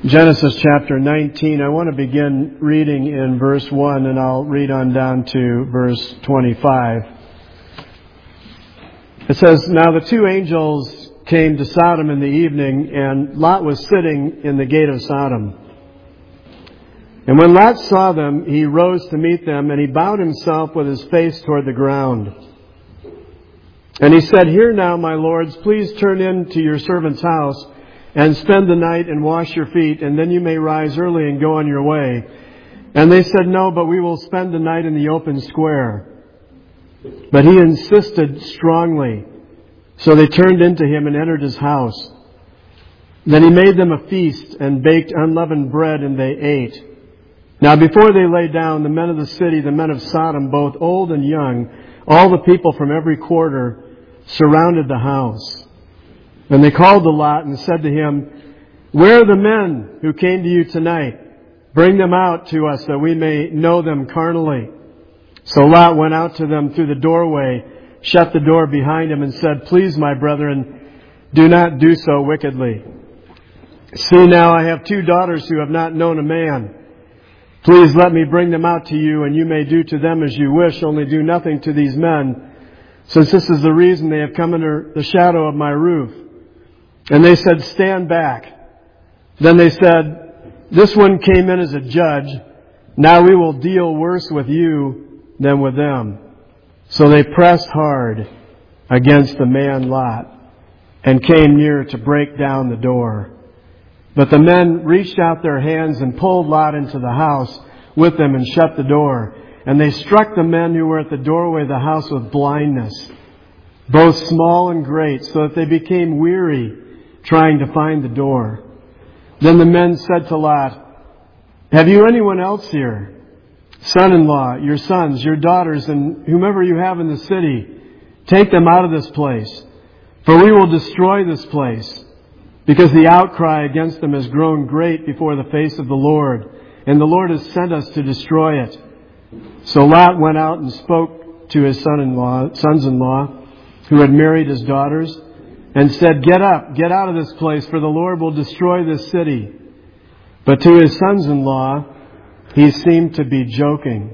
Genesis chapter 19. I want to begin reading in verse 1 and I'll read on down to verse 25. It says, "Now the two angels came to Sodom in the evening, and Lot was sitting in the gate of Sodom. And when Lot saw them, he rose to meet them, and he bowed himself with his face toward the ground. And he said, 'Here now, my lords, please turn in to your servant's house, and spend the night and wash your feet, and then you may rise early and go on your way.' And they said, 'No, but we will spend the night in the open square.' But he insisted strongly. So they turned into him and entered his house. Then he made them a feast and baked unleavened bread, and they ate. Now before they lay down, the men of the city, the men of Sodom, both old and young, all the people from every quarter, surrounded the house. And they called to Lot and said to him, 'Where are the men who came to you tonight? Bring them out to us that we may know them carnally.' So Lot went out to them through the doorway, shut the door behind him, and said, 'Please, my brethren, do not do so wickedly. See now, I have two daughters who have not known a man. Please let me bring them out to you, and you may do to them as you wish, only do nothing to these men, since this is the reason they have come under the shadow of my roof.' And they said, 'Stand back.' Then they said, 'This one came in as a judge. Now we will deal worse with you than with them.' So they pressed hard against the man Lot and came near to break down the door. But the men reached out their hands and pulled Lot into the house with them and shut the door. And they struck the men who were at the doorway of the house with blindness, both small and great, so that they became weary trying to find the door. Then the men said to Lot, 'Have you anyone else here? Son-in-law, your sons, your daughters, and whomever you have in the city, take them out of this place, for we will destroy this place, because the outcry against them has grown great before the face of the Lord, and the Lord has sent us to destroy it.' So Lot went out and spoke to his sons-in-law, who had married his daughters, and said, 'Get up, get out of this place, for the Lord will destroy this city.' But to his sons-in-law, he seemed to be joking.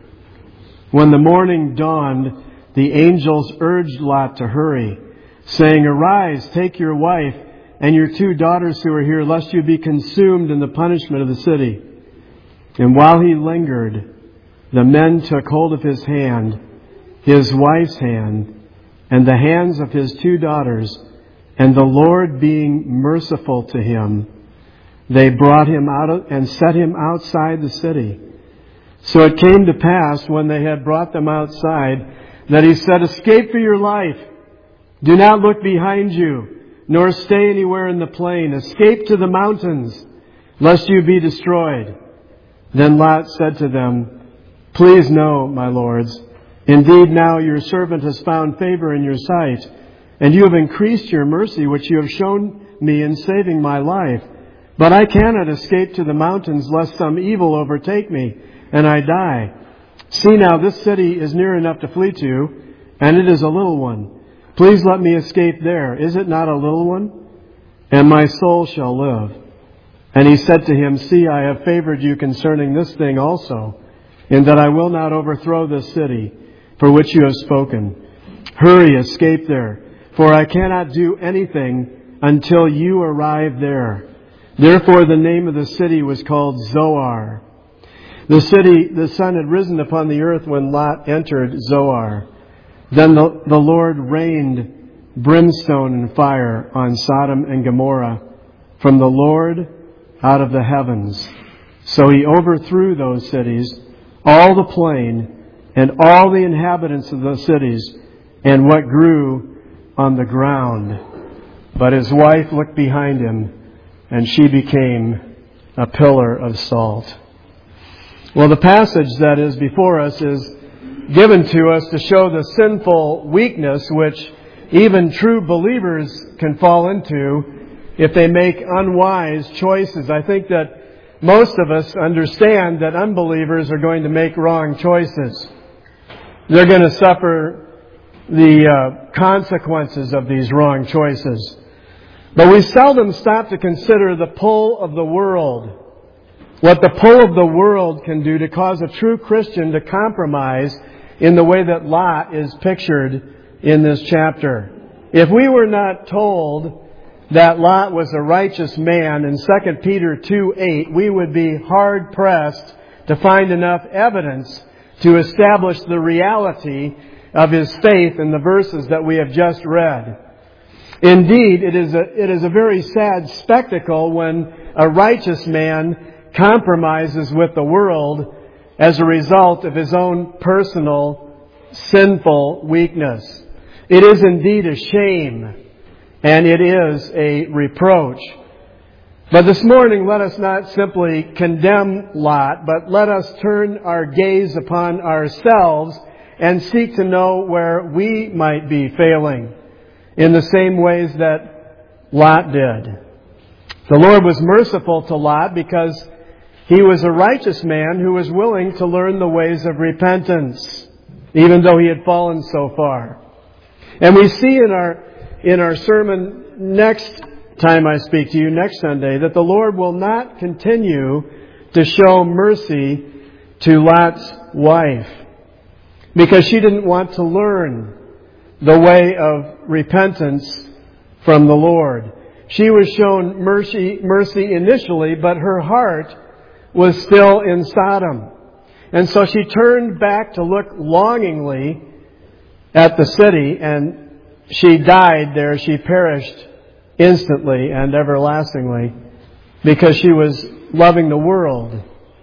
When the morning dawned, the angels urged Lot to hurry, saying, 'Arise, take your wife and your two daughters who are here, lest you be consumed in the punishment of the city.' And while he lingered, the men took hold of his hand, his wife's hand, and the hands of his two daughters, and the Lord being merciful to him, they brought him out and set him outside the city. So it came to pass, when they had brought them outside, that he said, 'Escape for your life. Do not look behind you, nor stay anywhere in the plain. Escape to the mountains, lest you be destroyed.' Then Lot said to them, 'Please know, my lords, indeed now your servant has found favor in your sight, and you have increased your mercy, which you have shown me in saving my life. But I cannot escape to the mountains, lest some evil overtake me, and I die. See now, this city is near enough to flee to, and it is a little one. Please let me escape there. Is it not a little one? And my soul shall live.' And he said to him, 'See, I have favored you concerning this thing also, in that I will not overthrow this city for which you have spoken. Hurry, escape there, for I cannot do anything until you arrive there.' Therefore the name of the city was called Zoar. The sun had risen upon the earth when Lot entered Zoar. Then the Lord rained brimstone and fire on Sodom and Gomorrah from the Lord out of the heavens. So he overthrew those cities, all the plain, and all the inhabitants of those cities, and what grew on the ground. But his wife looked behind him, and she became a pillar of salt." Well, the passage that is before us is given to us to show the sinful weakness which even true believers can fall into if they make unwise choices. I think that most of us understand that unbelievers are going to make wrong choices. They're going to suffer the consequences of these wrong choices. But we seldom stop to consider the pull of the world. What the pull of the world can do to cause a true Christian to compromise in the way that Lot is pictured in this chapter. If we were not told that Lot was a righteous man in 2 Peter 2:8, we would be hard-pressed to find enough evidence to establish the reality of his faith in the verses that we have just read. Indeed, it is a very sad spectacle when a righteous man compromises with the world as a result of his own personal sinful weakness. It is indeed a shame, and it is a reproach. But this morning, let us not simply condemn Lot, but let us turn our gaze upon ourselves and seek to know where we might be failing in the same ways that Lot did. The Lord was merciful to Lot because he was a righteous man who was willing to learn the ways of repentance, even though he had fallen so far. And we see in our sermon next time I speak to you, next Sunday, that the Lord will not continue to show mercy to Lot's wife because she didn't want to learn the way of repentance from the Lord. She was shown mercy initially, but her heart was still in Sodom. And so she turned back to look longingly at the city, and she died there. She perished instantly and everlastingly because she was loving the world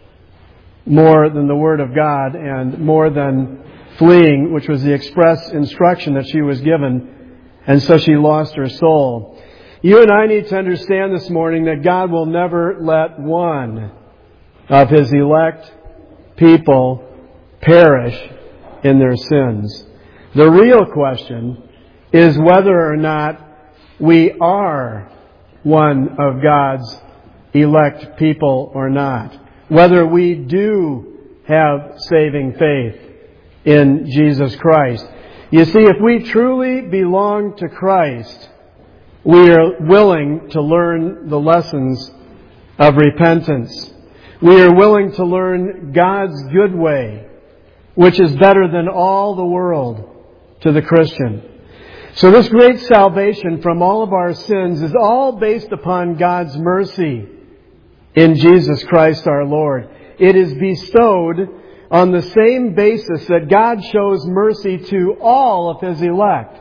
more than the Word of God and more than fleeing, which was the express instruction that she was given, and so she lost her soul. You and I need to understand this morning that God will never let one of His elect people perish in their sins. The real question is whether or not we are one of God's elect people or not. Whether we do have saving faith in Jesus Christ. You see, if we truly belong to Christ, we are willing to learn the lessons of repentance. We are willing to learn God's good way, which is better than all the world to the Christian. So this great salvation from all of our sins is all based upon God's mercy in Jesus Christ our Lord. It is bestowed on the same basis that God shows mercy to all of His elect.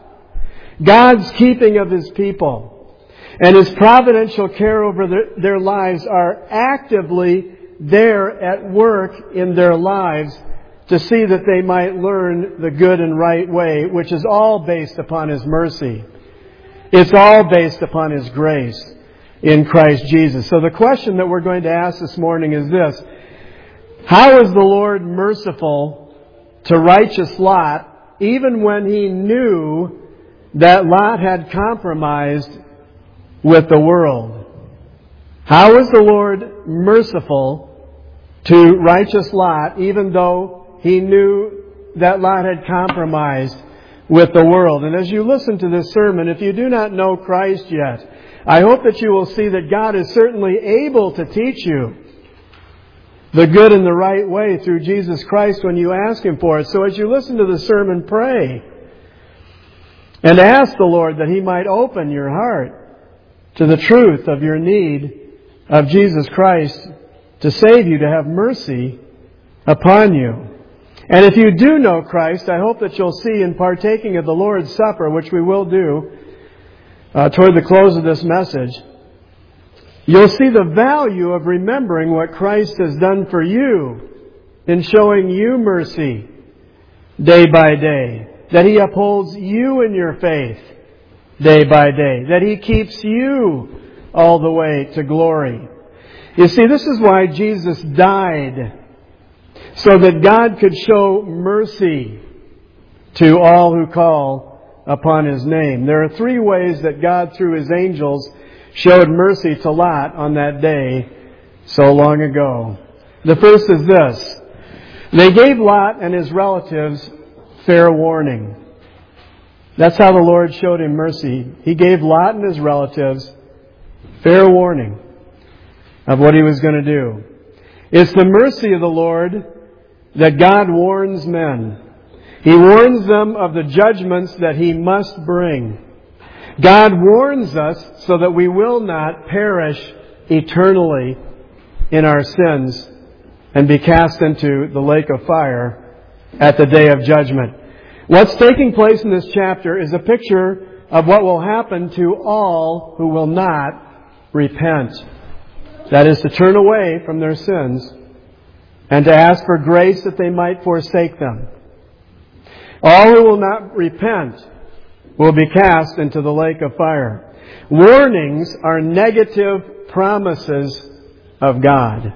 God's keeping of His people and His providential care over their lives are actively there at work in their lives to see that they might learn the good and right way, which is all based upon His mercy. It's all based upon His grace in Christ Jesus. So the question that we're going to ask this morning is this: how is the Lord merciful to righteous Lot, even when He knew that Lot had compromised with the world? How is the Lord merciful to righteous Lot, even though he knew that Lot had compromised with the world? And as you listen to this sermon, if you do not know Christ yet, I hope that you will see that God is certainly able to teach you the good and the right way through Jesus Christ when you ask Him for it. So as you listen to the sermon, pray and ask the Lord that He might open your heart to the truth of your need of Jesus Christ to save you, to have mercy upon you. And if you do know Christ, I hope that you'll see in partaking of the Lord's Supper, which we will do toward the close of this message, you'll see the value of remembering what Christ has done for you in showing you mercy day by day, that He upholds you in your faith day by day, that He keeps you all the way to glory. You see, this is why Jesus died, so that God could show mercy to all who call upon His name. There are three ways that God, through His angels, showed mercy to Lot on that day so long ago. The first is this: they gave Lot and his relatives fair warning. That's how the Lord showed him mercy. He gave Lot and his relatives Fair warning of what He was going to do. It's the mercy of the Lord that God warns men. He warns them of the judgments that He must bring. God warns us so that we will not perish eternally in our sins and be cast into the lake of fire at the day of judgment. What's taking place in this chapter is a picture of what will happen to all who will not repent. That is, to turn away from their sins and to ask for grace that they might forsake them. All who will not repent will be cast into the lake of fire. Warnings are negative promises of God.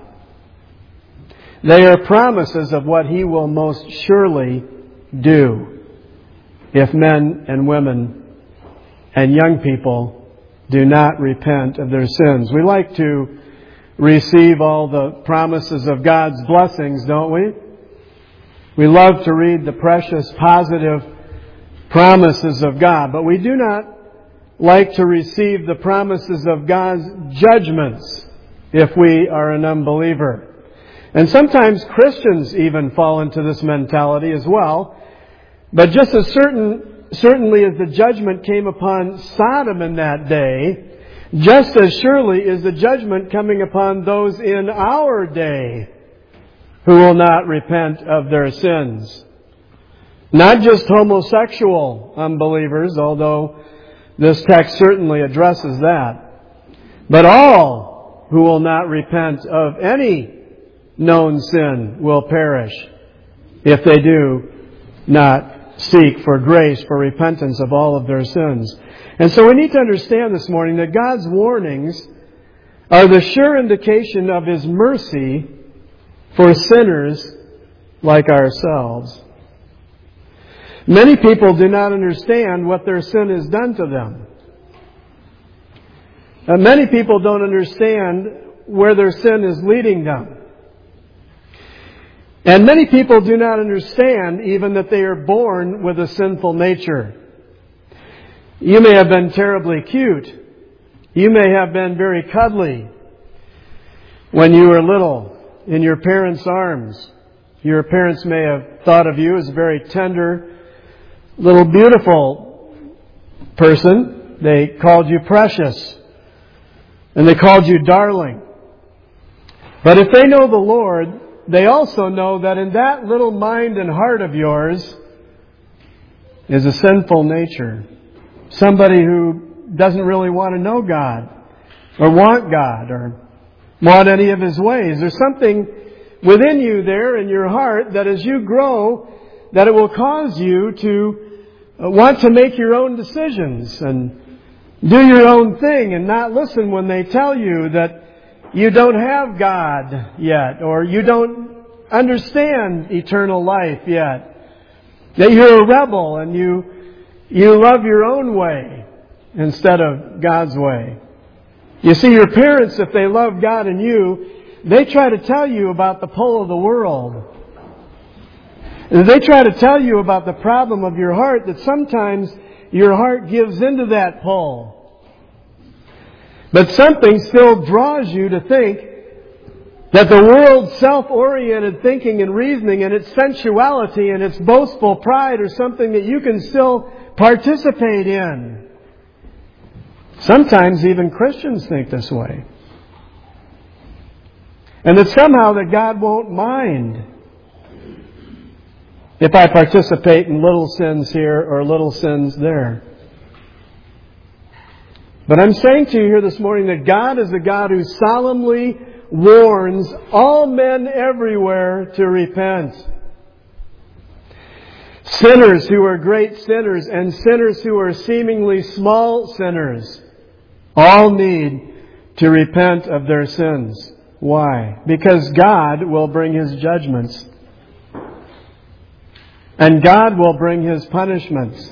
They are promises of what He will most surely do if men and women and young people do not repent of their sins. We like to receive all the promises of God's blessings, don't we? We love to read the precious, positive promises of God, but we do not like to receive the promises of God's judgments if we are an unbeliever. And sometimes Christians even fall into this mentality as well. But just as certainly as the judgment came upon Sodom in that day, just as surely is the judgment coming upon those in our day who will not repent of their sins. Not just homosexual unbelievers, although this text certainly addresses that, but all who will not repent of any known sin will perish if they do not seek for grace for repentance of all of their sins. And so we need to understand this morning that God's warnings are the sure indication of His mercy for sinners like ourselves. Many people do not understand what their sin has done to them. Many people don't understand where their sin is leading them. And many people do not understand even that they are born with a sinful nature. You may have been terribly cute. You may have been very cuddly when you were little in your parents' arms. Your parents may have thought of you as a very tender, little beautiful person. They called you precious. And they called you darling. But if they know the Lord, they also know that in that little mind and heart of yours is a sinful nature. Somebody who doesn't really want to know God or want God or want any of His ways. There's something within you there in your heart that as you grow, that it will cause you to want to make your own decisions and do your own thing and not listen when they tell you that you don't have God yet, or you don't understand eternal life yet. That you're a rebel and you love your own way instead of God's way. You see, your parents, if they love God and you, they try to tell you about the pull of the world. And they try to tell you about the problem of your heart, that sometimes your heart gives into that pull. But something still draws you to think that the world's self-oriented thinking and reasoning and its sensuality and its boastful pride are something that you can still participate in. Sometimes even Christians think this way. And that somehow that God won't mind if I participate in little sins here or little sins there. But I'm saying to you here this morning that God is a God who solemnly warns all men everywhere to repent. Sinners who are great sinners and sinners who are seemingly small sinners all need to repent of their sins. Why? Because God will bring His judgments. And God will bring His punishments.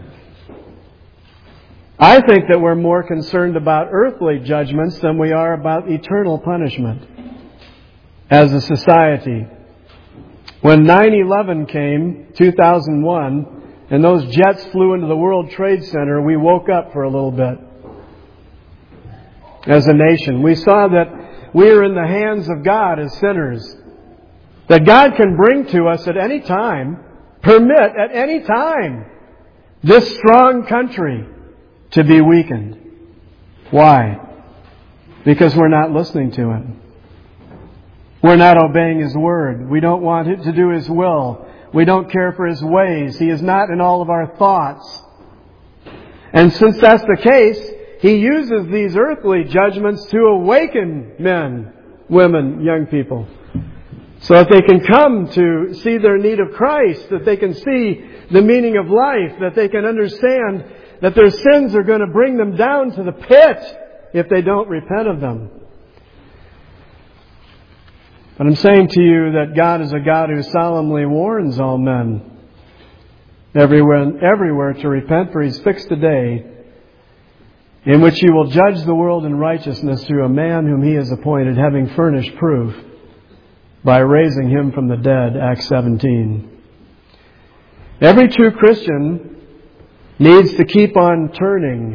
I think that we're more concerned about earthly judgments than we are about eternal punishment as a society. When 9/11 came, 2001, and those jets flew into the World Trade Center, we woke up for a little bit. as a nation. We saw that we are in the hands of God as sinners. That God can bring to us at any time, permit at any time, this strong country to be weakened. Why? Because we're not listening to Him. We're not obeying His Word. We don't want to do His will. We don't care for His ways. He is not in all of our thoughts. And since that's the case, He uses these earthly judgments to awaken men, women, young people, so that they can come to see their need of Christ, that they can see the meaning of life, that they can understand that their sins are going to bring them down to the pit if they don't repent of them. But I'm saying to you that God is a God who solemnly warns all men everywhere to repent, for He's fixed a day in which He will judge the world in righteousness through a man whom He has appointed, having furnished proof by raising Him from the dead. Acts 17. Every true Christian needs to keep on turning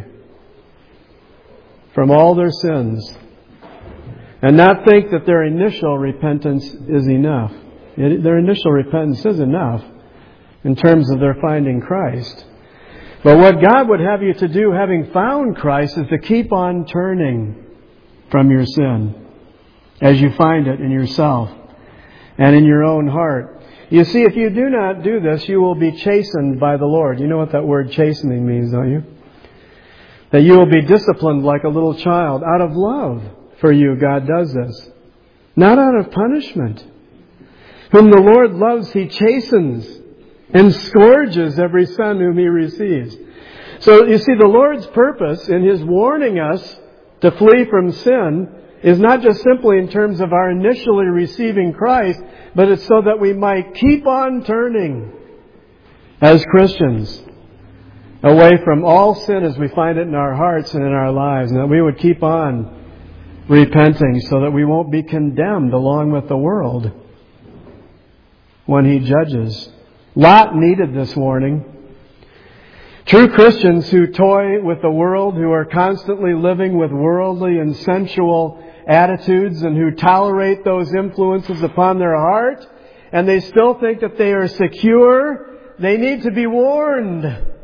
from all their sins and not think that their initial repentance is enough. Their initial repentance is enough in terms of their finding Christ. But what God would have you to do, having found Christ, is to keep on turning from your sin as you find it in yourself and in your own heart. You see, if you do not do this, you will be chastened by the Lord. You know what that word chastening means, don't you? That you will be disciplined like a little child. Out of love for you, God does this. Not out of punishment. Whom the Lord loves, He chastens and scourges every son whom He receives. So you see, the Lord's purpose in His warning us to flee from sin is not just simply in terms of our initially receiving Christ, but it's so that we might keep on turning as Christians away from all sin as we find it in our hearts and in our lives, and that we would keep on repenting so that we won't be condemned along with the world when He judges. Lot needed this warning. True Christians who toy with the world, who are constantly living with worldly and sensual attitudes, and who tolerate those influences upon their heart, and they still think that they are secure, they need to be warned.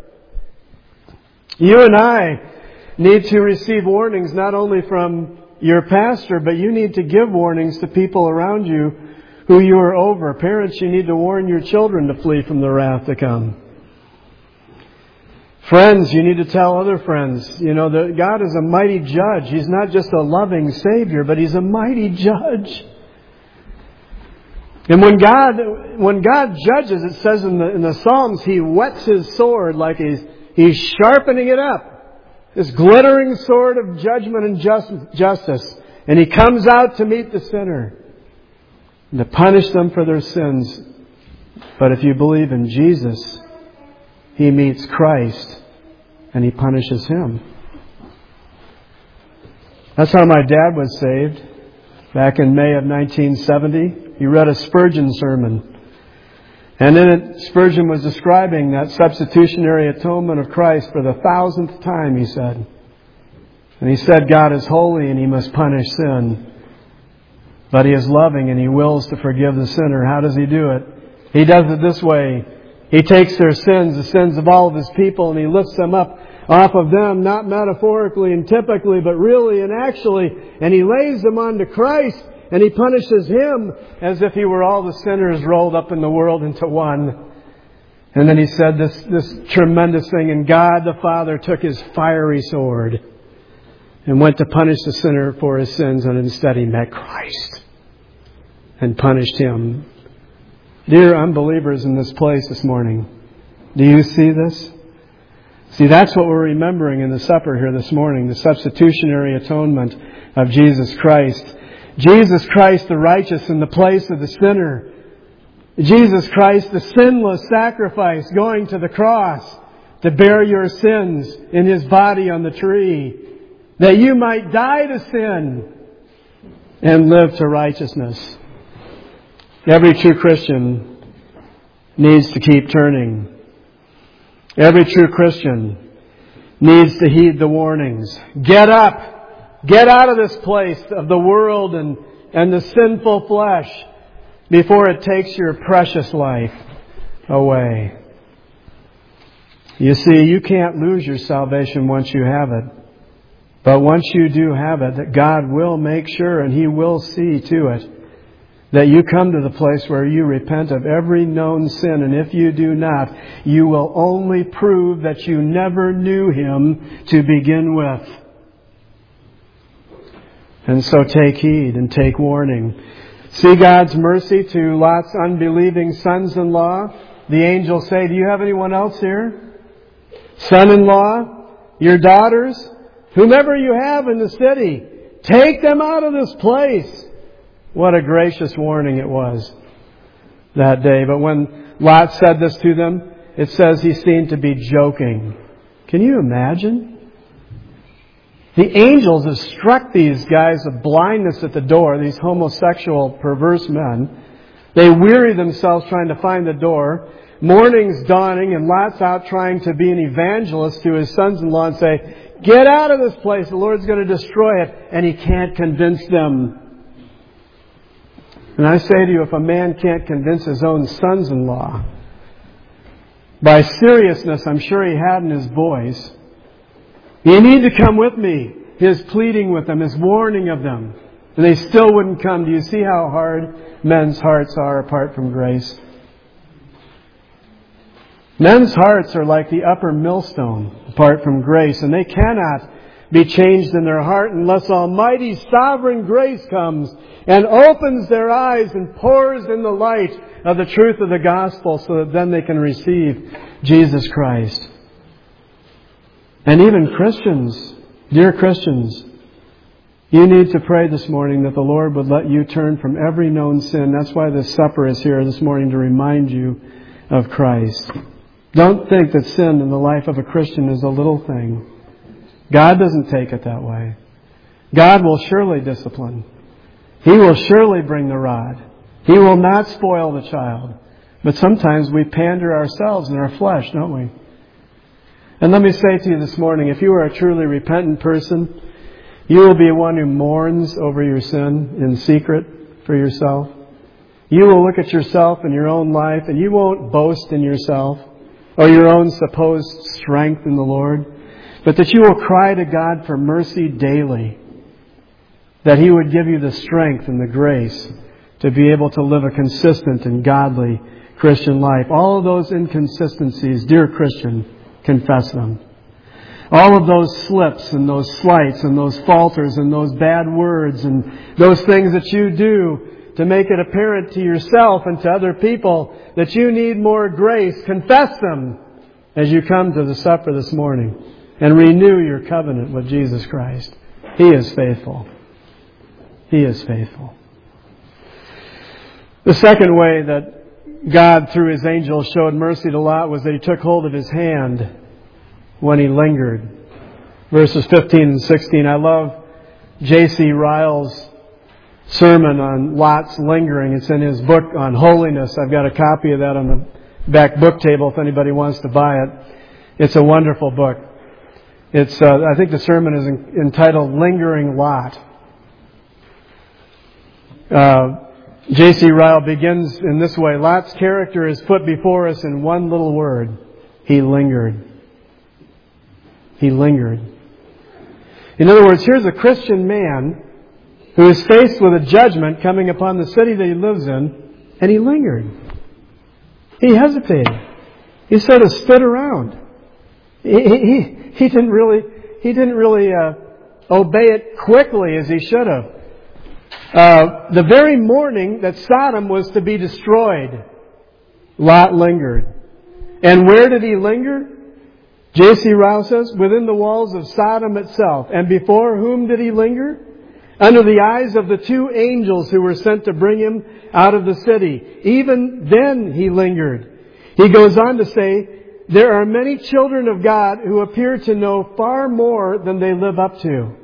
You and I need to receive warnings not only from your pastor, but you need to give warnings to people around you who you are over. Parents, you need to warn your children to flee from the wrath to come. Friends, you need to tell other friends, you know, that God is a mighty judge. He's not just a loving Savior, but He's a mighty judge. And when God judges, it says in the Psalms, He whets His sword like He's sharpening it up. This glittering sword of judgment and justice. And He comes out to meet the sinner and to punish them for their sins. But if you believe in Jesus, He meets Christ and He punishes him. That's how my dad was saved back in May of 1970. He read a Spurgeon sermon. And in it, Spurgeon was describing that substitutionary atonement of Christ for the 1,000th time, he said. And he said God is holy and He must punish sin. But He is loving and He wills to forgive the sinner. How does He do it? He does it this way. He takes their sins, the sins of all of His people, and He lifts them up off of them, not metaphorically and typically, but really and actually. And He lays them onto Christ, and He punishes Him as if He were all the sinners rolled up in the world into one. And then He said this tremendous thing, and God the Father took His fiery sword and went to punish the sinner for his sins, and instead He met Christ and punished him. Dear unbelievers in this place this morning, do you see this? See, that's what we're remembering in the supper here this morning, the substitutionary atonement of Jesus Christ. Jesus Christ the righteous in the place of the sinner. Jesus Christ the sinless sacrifice going to the cross to bear your sins in His body on the tree, that you might die to sin and live to righteousness. Every true Christian needs to keep turning. Every true Christian needs to heed the warnings. Get up! Get out of this place of the world and the sinful flesh before it takes your precious life away. You see, you can't lose your salvation once you have it. But once you do have it, that God will make sure and He will see to it that you come to the place where you repent of every known sin. And if you do not, you will only prove that you never knew Him to begin with. And so take heed and take warning. See God's mercy to Lot's unbelieving sons-in-law. The angels say, do you have anyone else here? Son-in-law? Your daughters? Whomever you have in the city, take them out of this place. What a gracious warning it was that day. But when Lot said this to them, it says he seemed to be joking. Can you imagine? The angels have struck these guys of blindness at the door, these homosexual, perverse men. They weary themselves trying to find the door. Morning's dawning and Lot's out trying to be an evangelist to his sons-in-law and say, get out of this place, the Lord's going to destroy it. And he can't convince them. And I say to you, if a man can't convince his own sons-in-law, by seriousness I'm sure he had in his voice, you need to come with me, his pleading with them, his warning of them, and they still wouldn't come. Do you see how hard men's hearts are apart from grace? Men's hearts are like the upper millstone apart from grace, and they cannot be changed in their heart unless Almighty sovereign grace comes and opens their eyes and pours in the light of the truth of the gospel so that then they can receive Jesus Christ. And even Christians, dear Christians, you need to pray this morning that the Lord would let you turn from every known sin. That's why this supper is here this morning, to remind you of Christ. Don't think that sin in the life of a Christian is a little thing. God doesn't take it that way. God will surely discipline. He will surely bring the rod. He will not spoil the child. But sometimes we pander ourselves in our flesh, don't we? And let me say to you this morning, if you are a truly repentant person, you will be one who mourns over your sin in secret for yourself. You will look at yourself and your own life, and you won't boast in yourself or your own supposed strength in the Lord, but that you will cry to God for mercy daily, that He would give you the strength and the grace to be able to live a consistent and godly Christian life. All of those inconsistencies, dear Christian, confess them. All of those slips and those slights and those falters and those bad words and those things that you do to make it apparent to yourself and to other people that you need more grace, confess them as you come to the supper this morning and renew your covenant with Jesus Christ. He is faithful. He is faithful. The second way that God, through His angel, showed mercy to Lot was that He took hold of his hand when he lingered. Verses 15 and 16. I love J.C. Ryle's sermon on Lot's lingering. It's in his book on holiness. I've got a copy of that on the back book table if anybody wants to buy it. It's a wonderful book. It's I think the sermon is entitled Lingering Lot. J.C. Ryle begins in this way. Lot's character is put before us in one little word. He lingered. He lingered. In other words, here's a Christian man who is faced with a judgment coming upon the city that he lives in, and he lingered. He hesitated. He sort of stood around. He didn't really obey it quickly as he should have. The very morning that Sodom was to be destroyed, Lot lingered. And where did he linger? J.C. Ryle says, within the walls of Sodom itself. And before whom did he linger? Under the eyes of the two angels who were sent to bring him out of the city. Even then he lingered. He goes on to say, there are many children of God who appear to know far more than they live up to.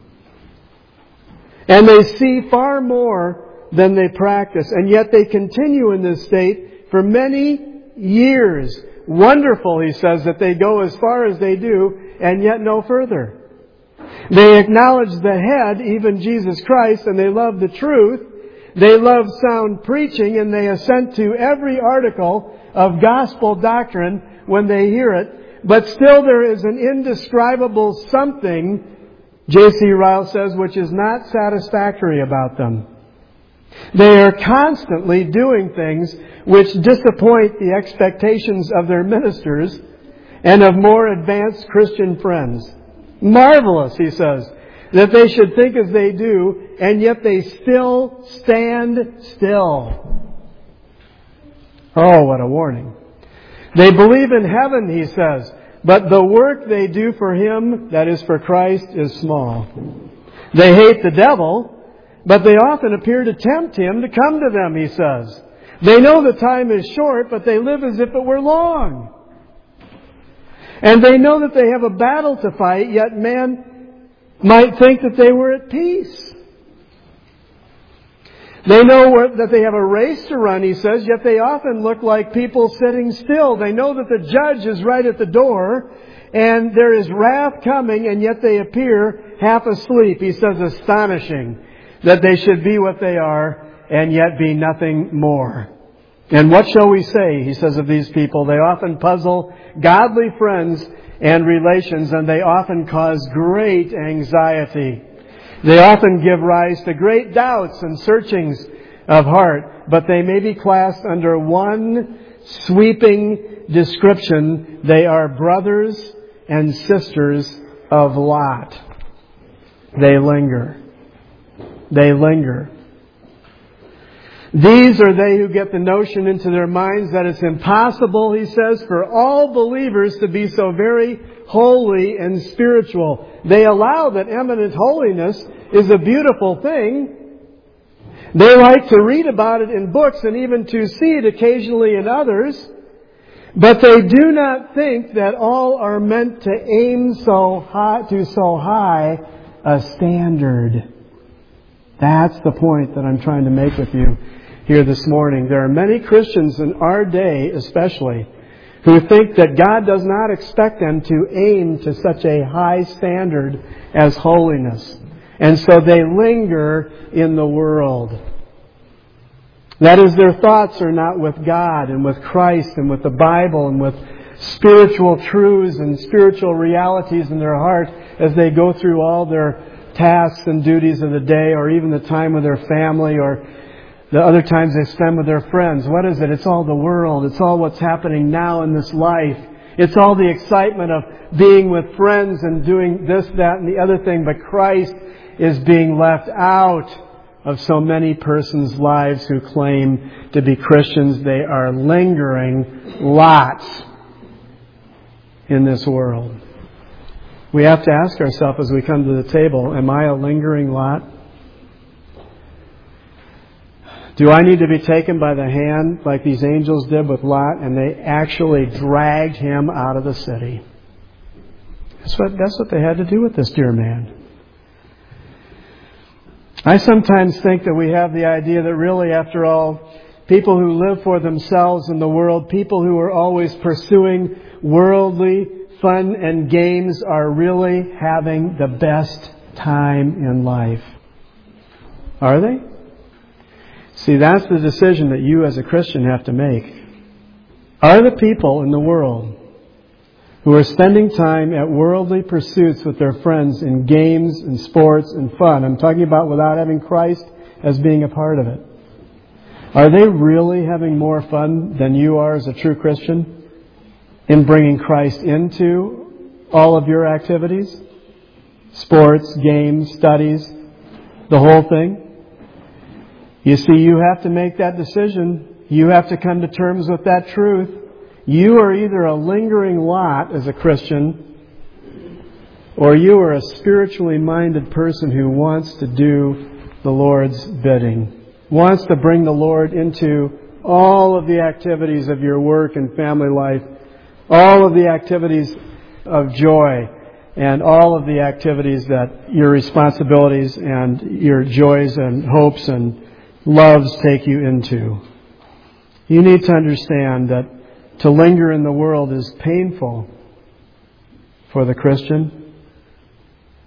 And they see far more than they practice. And yet they continue in this state for many years. Wonderful, he says, that they go as far as they do and yet no further. They acknowledge the head, even Jesus Christ, and they love the truth. They love sound preaching, and they assent to every article of gospel doctrine when they hear it. But still there is an indescribable something, J.C. Ryle says, which is not satisfactory about them. They are constantly doing things which disappoint the expectations of their ministers and of more advanced Christian friends. Marvelous, he says, that they should think as they do, and yet they still stand still. Oh, what a warning. They believe in heaven, he says, but the work they do for Him, that is for Christ, is small. They hate the devil, but they often appear to tempt Him to come to them, he says. They know the time is short, but they live as if it were long. And they know that they have a battle to fight, yet man might think that they were at peace. They know that they have a race to run, he says, yet they often look like people sitting still. They know that the judge is right at the door, and there is wrath coming, and yet they appear half asleep. He says, astonishing that they should be what they are, and yet be nothing more. And what shall we say, he says, of these people? They often puzzle godly friends and relations, and they often cause great anxiety. They often give rise to great doubts and searchings of heart, but they may be classed under one sweeping description. They are brothers and sisters of Lot. They linger. They linger. These are they who get the notion into their minds that it's impossible, he says, for all believers to be so very holy and spiritual. They allow that eminent holiness is a beautiful thing. They like to read about it in books and even to see it occasionally in others. But they do not think that all are meant to aim so high a standard. That's the point that I'm trying to make with you here this morning. There are many Christians in our day especially who think that God does not expect them to aim to such a high standard as holiness. And so they linger in the world. That is, their thoughts are not with God and with Christ and with the Bible and with spiritual truths and spiritual realities in their heart as they go through all their tasks and duties of the day, or even the time with their family, or the other times they spend with their friends. What is it? It's all the world. It's all what's happening now in this life. It's all the excitement of being with friends and doing this, that, and the other thing. But Christ is being left out of so many persons' lives who claim to be Christians. They are lingering lots in this world. We have to ask ourselves as we come to the table, am I a lingering lot? Do I need to be taken by the hand like these angels did with Lot, and they actually dragged him out of the city? That's what they had to do with this dear man. I sometimes think that we have the idea that really, after all, people who live for themselves in the world, people who are always pursuing worldly fun and games, are really having the best time in life. Are they? See, that's the decision that you as a Christian have to make. Are the people in the world who are spending time at worldly pursuits with their friends in games and sports and fun, I'm talking about without having Christ as being a part of it, are they really having more fun than you are as a true Christian in bringing Christ into all of your activities? Sports, games, studies, the whole thing? You see, you have to make that decision. You have to come to terms with that truth. You are either a lingering lot as a Christian, or you are a spiritually minded person who wants to do the Lord's bidding, wants to bring the Lord into all of the activities of your work and family life, all of the activities of joy, and all of the activities that your responsibilities and your joys and hopes and loves take you into. You need to understand that to linger in the world is painful for the Christian.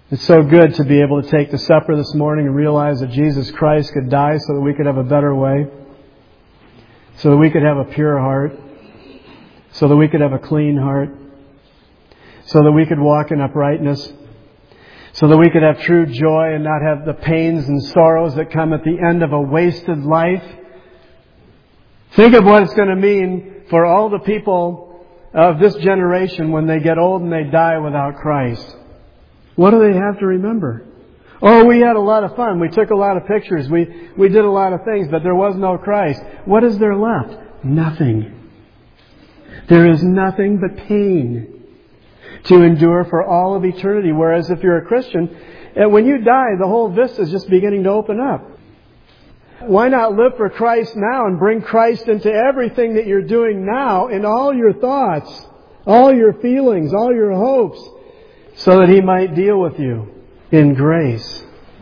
It's so good to be able to take the supper this morning and realize that Jesus Christ could die so that we could have a better way, so that we could have a pure heart, so that we could have a clean heart, so that we could walk in uprightness, so that we could have true joy and not have the pains and sorrows that come at the end of a wasted life. Think of what it's going to mean for all the people of this generation when they get old and they die without Christ. What do they have to remember? Oh, we had a lot of fun. We took a lot of pictures. We did a lot of things, but there was no Christ. What is there left? Nothing. There is nothing but pain to endure for all of eternity. Whereas if you're a Christian, when you die, the whole vista is just beginning to open up. Why not live for Christ now and bring Christ into everything that you're doing now, in all your thoughts, all your feelings, all your hopes, so that He might deal with you in grace